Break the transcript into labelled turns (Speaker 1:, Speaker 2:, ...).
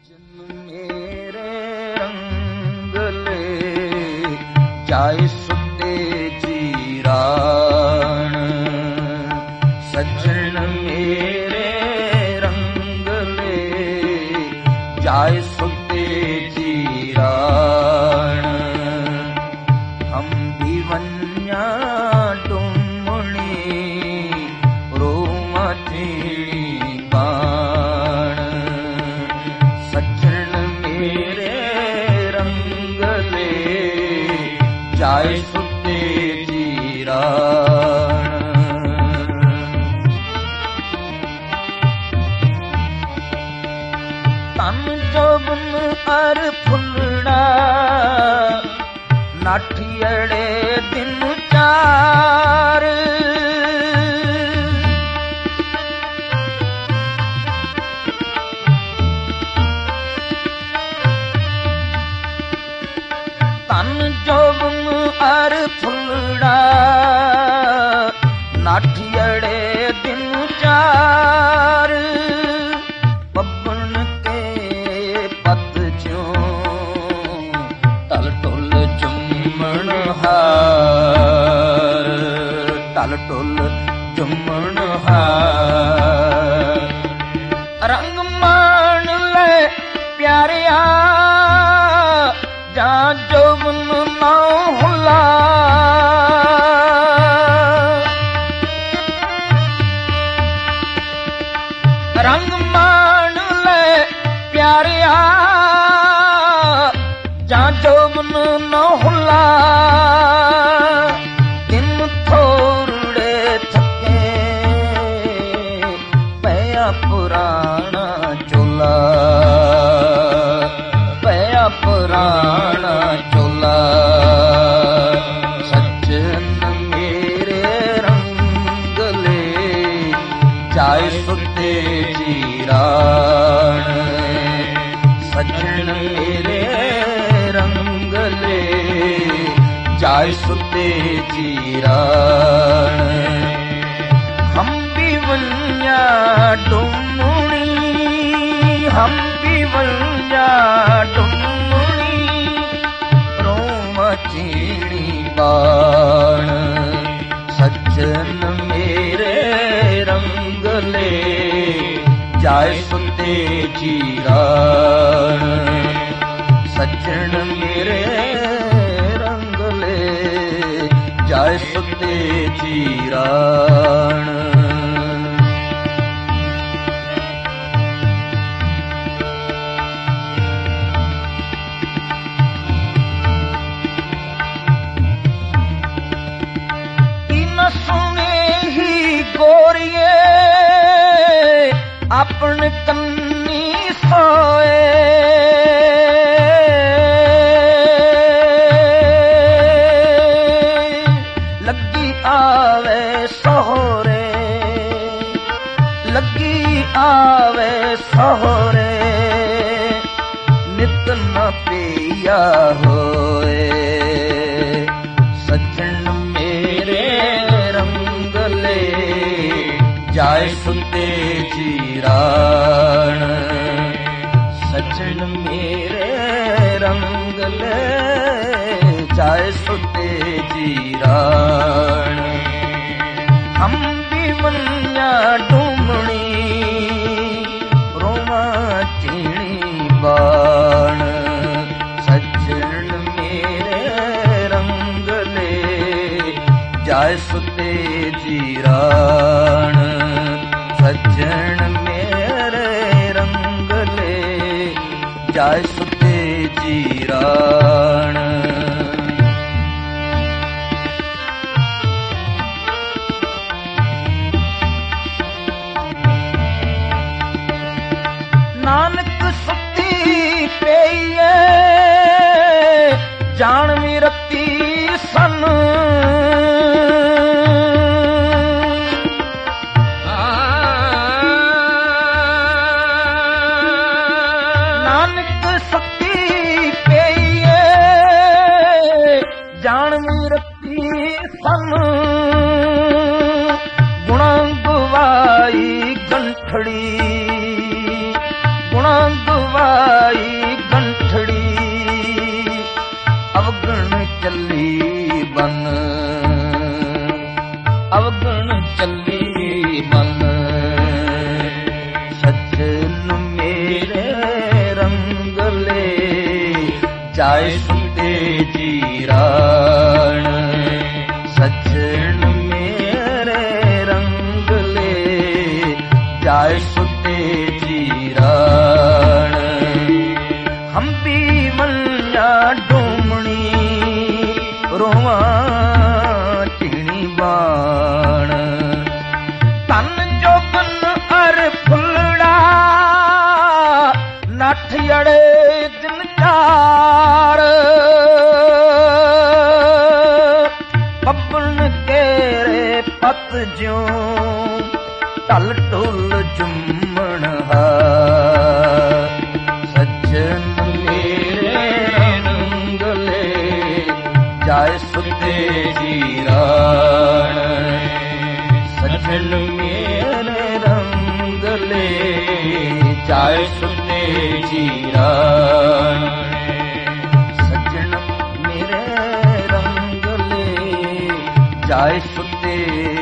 Speaker 1: ਜਾਏ ਸੁਤੇ ਜੀਰਾਣ ਸੱਜਣ ਮੇਰੇ ਰੰਗ ਲੈ ਜਾਏ ਸੁਤੇ ਜੀਰਾਣ ਹਮ ਵੀ ਵੰਨਿਆ ਡੁੰਮਣੀ ਰੋਵਾਂ ਥੀਣੀ ਬਾਣ ਸੱਜਣ ਮੇਰੇ ਰੰਗ ਲੈ ਜਾਏ ਸੁਤੇ ਜੀਰਾਣ ਤਨ ਜੋਬਨ ਅਰ ਫੁੱਲੜਾ ਨਾਠੀੜੇ ਦਿਨ ਚਾਰ ਤਨ ਜੋਬਨ ਅਰ ਫੁੱਲੜਾ ਨਾਠੀੜੇ ਦਿਨ ਚਾਰ ਬੱਬਨ ਕੇ ਪਤ ਚੋਂ ਟਲ ਟੁਲ ਜੁੰਮਣ ਹਾਰ ਟਲ ਟੁਲ ਜੁੰਮਣ ਹਾਰ ਰੰਗ ਮਾਣ ਲੈ ਪਿਆਰਿਆ ਜਾਂ ਜੋਬਨ ਨਾ ਹੁਲਾ ਰੰਗ ਮਾਣ ਲੈ ਪਿਆਰਿਆ ਜਾਂ ਜੋਬਨ ਨਾ ਹੁਲਾ ਦਿਨ ਥੋੜ੍ਹੇ ਥੱਕੇ ਪਿਆ ਪੁਰਾਣਾ ਚੋਲਾ ਪਿਆ ਪੁਰਾਣਾ ਚੋਲਾ ਸੱਜਣ ਮੇਰੇ ਰੰਗ ਲੈ ਜਾਏ ਸੁਤੇ ਜੀਰਾਣ ਸੱਜਣ ਮੇਰੇ ਰੰਗ ਲੈ ਜਾਏ ਸੁਤੇ ਜੀਰਾਣ ਹਮ ਵੀ ਵੰਨਿਆ ਡੁੰਮਣੀ ਹਮ ਵੀ ਵੰਨਿਆ ਡੁੰਮਣੀ ਰੋਵਾਂ ਚੀਣੀ ਬਾਣ ਸੱਜਣ ਮੇਰੇ ਰੰਗ ਲੈ ਜਾਏ ਸੁਤੇ ਜੀਰਾਣ ਸੱਜਣ ਮੇਰੇ ਰੰਗ ਲੈ ਜਾਏ ਸੁਤੇ ਜੀਰਾਣ ਗੋਰੀਏ ਆਪਣ ਕੰਨੀ ਸੋਏ ਲੱਗੀ ਆਵੇ ਸਹੁਰੇ ਲੱਗੀ ਆਵੇ ਸਹੁਰੇ ਨਿਤ ਨਾ ਪਈਆ ਹੋਏ ਸੱਜਣ ਮੇਰੇ ਰੰਗ ਲੈ ਜਾਏ ਸੁਤੇ ਜੀਰਾਣ ਸੱਜਣ ਮੇਰੇ ਰੰਗ ਲੈ ਜਾਏ ਸੁਤੇ ਜੀਰਾਣ ਹਮ ਵੀ ਵੰਨਿਆ ਡੁੰਮਣੀ ਰੋਵਾਂ ਚੀਣੀ ਬਾਣ ਸੱਜਣ ਮੇਰੇ ਰੰਗ ਲੈ ਜਾਏ ਸੁਤੇ ਜੀਰਾਣ ਸੱਜਣ ਮੇਰੇ ਰੰਗ ਲੈ ਜਾਏ ਸੁਤੇ ਜੀਰਾਣ ਨਾਨਕ ਸੁੱਤੀ ਪਈਏ ਜਾਣ ਵੀ ਰੱਤੀ ਸਨ ਜਾਣ ਵੀ ਰੱਤੀ ਸਨ ਗੁਣਾਂ ਗਵਾਈ ਗੰਠੜੀ ਗੁਣਾਂ ਗਵਾਈ ਜਾਏ ਸੁਤੇ ਜੀਰਾਣ ਸੱਜਣ ਮੇਰੇ ਰੰਗ ਲੈ ਜਾਏ ਸੁਤੇ ਜੀਰਾਣ ਹੰਬੀ ਮੰਨਾ ਡੂਮਣੀ ਰੋਵਾਂ ਟਿਣੀ ਬਾਣ ਤਨ ਜੋਗਨ ਅਰ ਫੁੱਲੜਾ ਨੱਠ ਅੜੇ ਦਿਨ ਚਾਰ ਪੱਪਣ ਕੇਰੇ ਪਤ ਜਿਉਂ ਢਲ ਢੁਲ ਜੁੰਮਣ ਹਾਰ ਸੱਜਣ ਮੇਰੇ ਰੰਗ ਲੈ ਜਾਏ ਸੁਤੇ ਜੀਰਾਣ ਸੱਜਣ ਮੇਰੇ ਰੰਗ ਲੈ ਜਾਏ ਸੁਤੇ ਜੀਰਾਣ ਸੱਜਣ ਮੇਰੇ ਰੰਗ ਲੈ ਜਾਏ ਸੁਤੇ